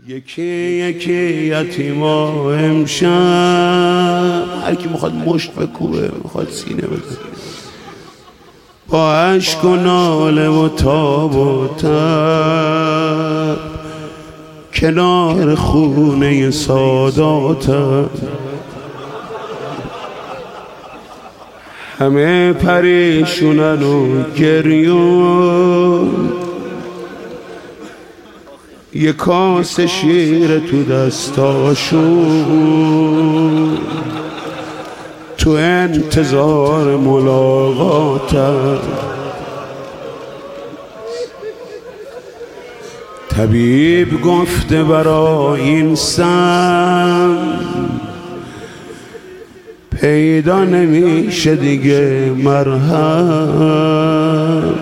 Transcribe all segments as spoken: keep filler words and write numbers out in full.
یکی یکی یتیما امشب، هر کی میخواد مشت بکوبه، میخواد سینه بزنه، با عشق و ناله و تاب و تب کنار خونه ساداتم، همه پریشونن و گریون، یه کاس شیر تو دستاشون، تو انتظار ملاقاتم. طبیب گفته برای این سم پیدا نمیشه دیگه مرهم،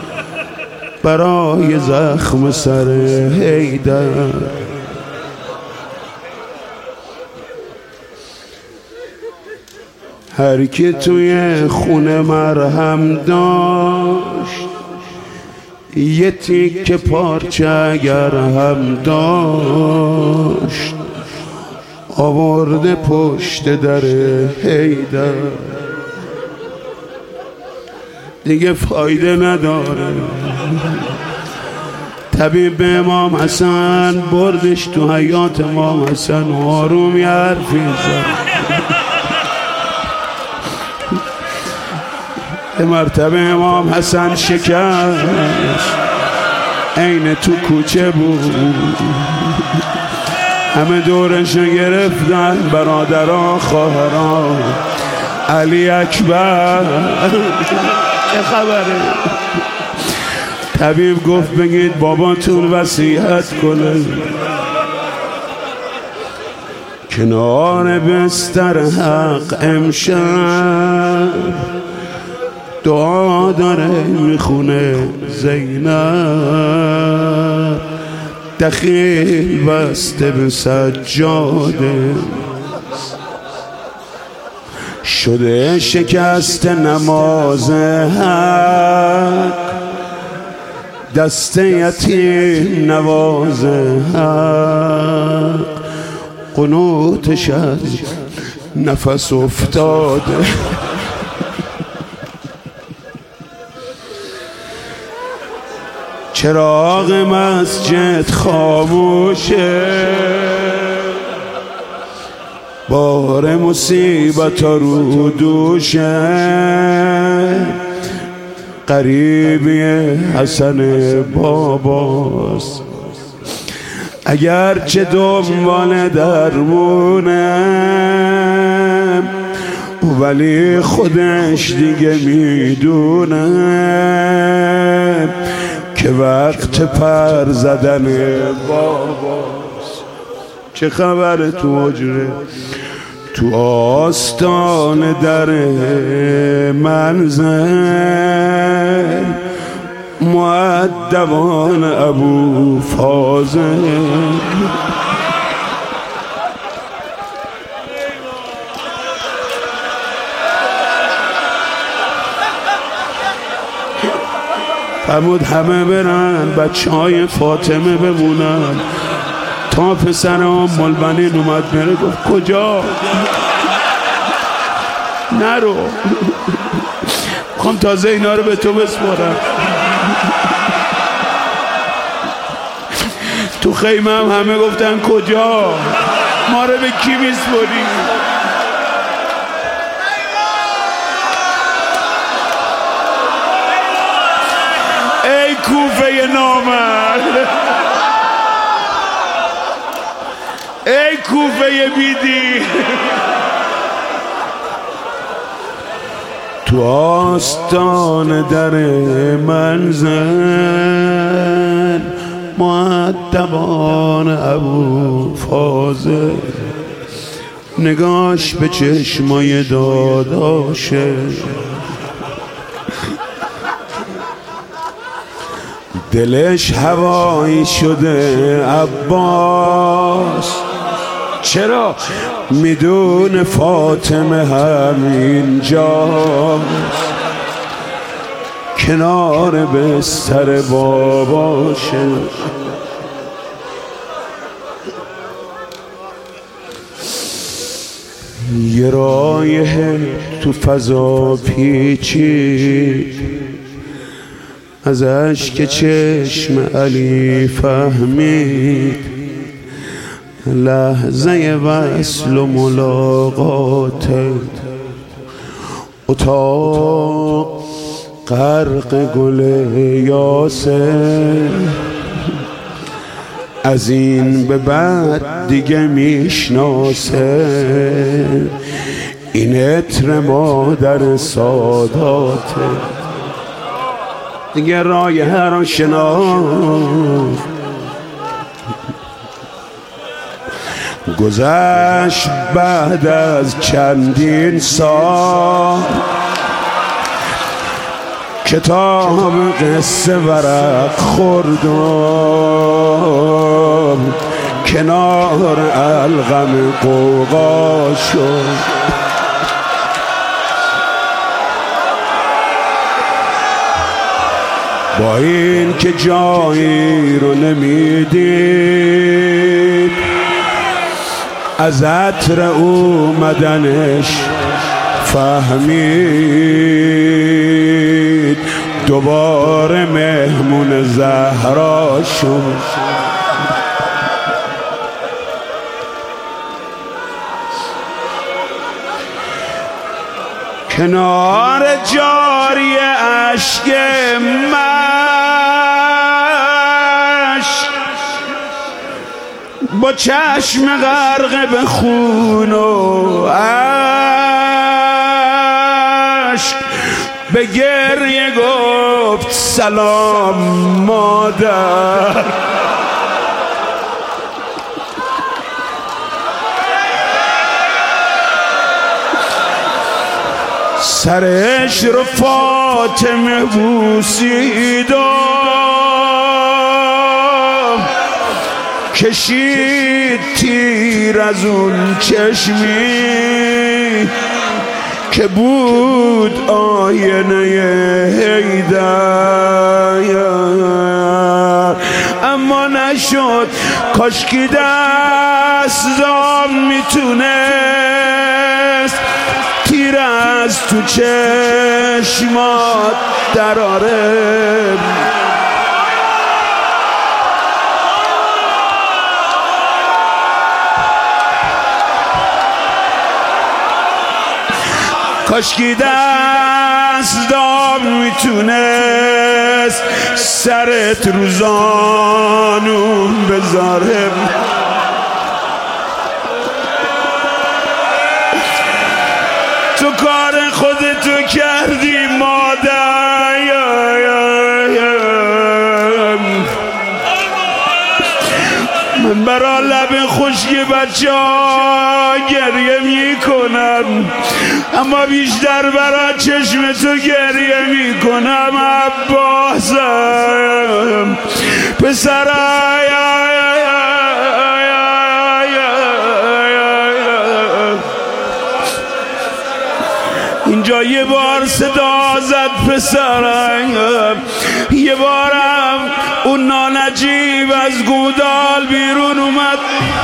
برای زخم سر حیدر. هر کی توی خونه مرهم داشت، یه تیکه پارچه اگر هم داشت، آورده پشت در حیدر. دیگه فایده نداره. طبیب امام حسن بردش تو حیات امام حسن، آروم یه حرفی زد. به مرتبه امام حسن شکست، عین تو کوچه بود، همه دورشو گرفتن، برادران خواهران. علی اکبر چه خبره؟ طبیب گفت بگید باباتون وصیت کنه کنار بستر حق امشب دعا داره میخونه زینب، دخیل بسته به سجاده، شده شکست نماز حق، دست یتیم نواز حق، قنوتش از نفس افتاده. چراغ مسجد خاموشه، بار مصیبت رو دوشه، قریبی حسن باباست، اگرچه دنبال درمونه، ولی خودش دیگه میدونه که وقت پر زدن باباست. چه خبر تو حجره؟ تو آستان در منزل مؤدبان ابو فاضل، فرمود همه برن، بچه های فاطمه بمونن. تا پسر ام البنین اومد بره، گفت کجا؟ نرو، میخوام تازه اینا رو به تو بسپارم. تو خیمه هم همه گفتن کجا؟ ما رو به کی میسپاری؟ ای کوفه نامرد، ای کوفه بیدی، تو آستان در منزل مؤدبان ابو فاضل، نگاش به چشمای داداشه، دلش هوایی شده عباس. چرا؟ میدونه فاطمه همینجاست، کنار بستر باباشه. یه رایه تو فضا پیچید ازش که چشم علی فهمید لحظه وصل و ملاقات اتاق غرق گل یاسر از این به بعد دیگه میشناسه این عطر مادر ساداته دیگه رایه را شناخت گذشت بعد از چندین سال کتاب قصه ورق خوردم کنار الغم قوقا شد با این که جایی رو نمیدید از عطر اومدنش فهمید دوباره مهمون زهرا شد کنار جاری اشک مشک با چشم غرق به خون و اشک به گریه گفت سلام مادر سرش رو فاطمه بوسیدم کشید تیر از اون چشمی که بود آینه حیدر اما نشد کاشکی دستم میتونست تیر از تو چشمات دراره کاشکی دستم میتونست سرت رو زانوم بذاره تو کار خودتو کردی مادر من برا لب خشک بچه ها گریه میکنم اما بیشتر برا چشم تو گریه میکنم عباسم پسرم اینجا یه بار صدا زد پسرم یه بارم اون نانجیب از گودال بیرون اومد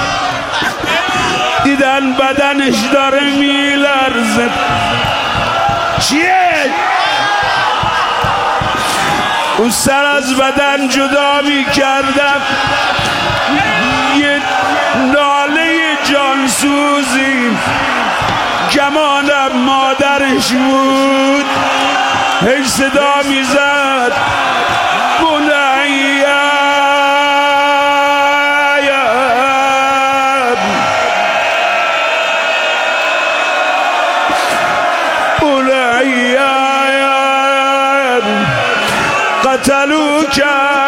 دیدن بدنش داره میلرزه چیه؟ اون سر از بدن جدا میکردم یه ناله جانسوزی کمانم مادرش بود هی صدا میزد بنیم بنیم قتلوک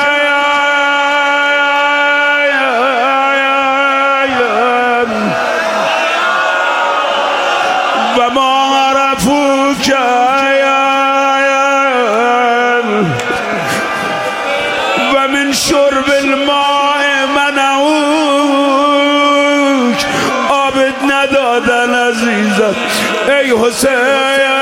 و ما عرفوک و من شرب الماء منعوک آبت ندادن عزیزم ای حسین